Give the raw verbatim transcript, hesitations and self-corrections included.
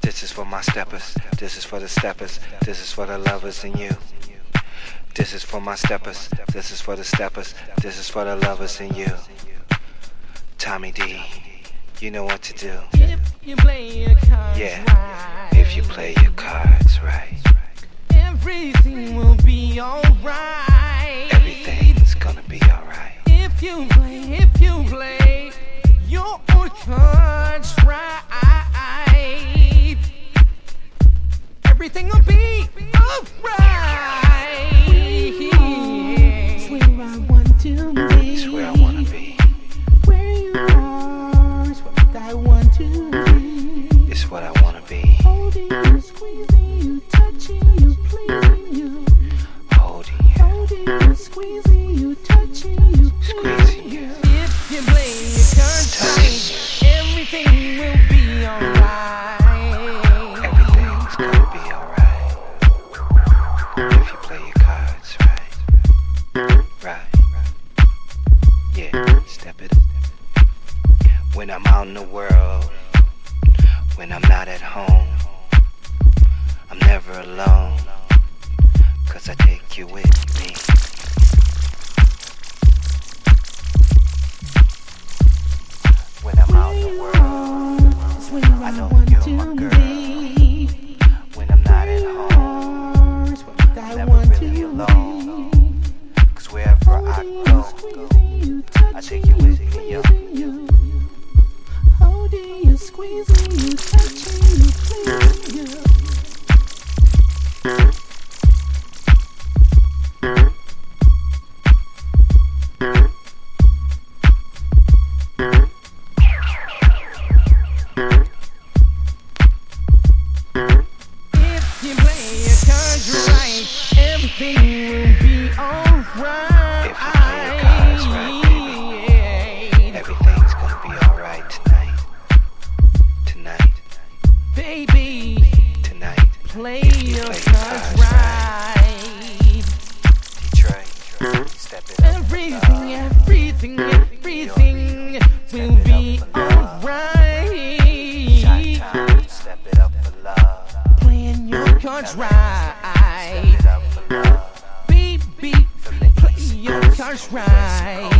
This is for my steppers, this is for the steppers, this is for the lovers in you. This is for my steppers, this is for the steppers, this is for the lovers in you. Tommy D, you know what to do. If you play your cards Yeah, right, if you play your cards right, everything will be alright. everything's gonna be alright. If you play, if you play your cards right, everything will be alright. It's where I want to be. It's where I wanna be. Where you are is what I want to be. It's what I wanna be. Holding you, squeezing you, touching you, pleasing you. Holding you, Holding you, squeezing you, touching you, squeezing pleasing you. you. If you play your cards right, everything will be alright. Everything's gonna be alright. If you play your cards right. Right. Yeah, step it. When I'm out in the world, when I'm not at home, I'm never alone, 'cause I take you with me. When I'm out in the world, It's where I, I know want you're to my girl. be. when I'm not at home, It's what I never want really to alone. be. 'Cause wherever I Holding you, go, squeezing you, I take you with me, yo. pleasing you. Holding you, squeezing you, touching you, pleasing you. If you play your cards right, everything will be alright. If you play your cards right, everything's gonna be alright tonight. Tonight, Baby, tonight. play If you your play your cards cards right. Detroit, step it up. Everything, everything, everything will be alright. Chi-town, step it up for love. Playing your cards Step right. it up for love. Baby, play your cards right.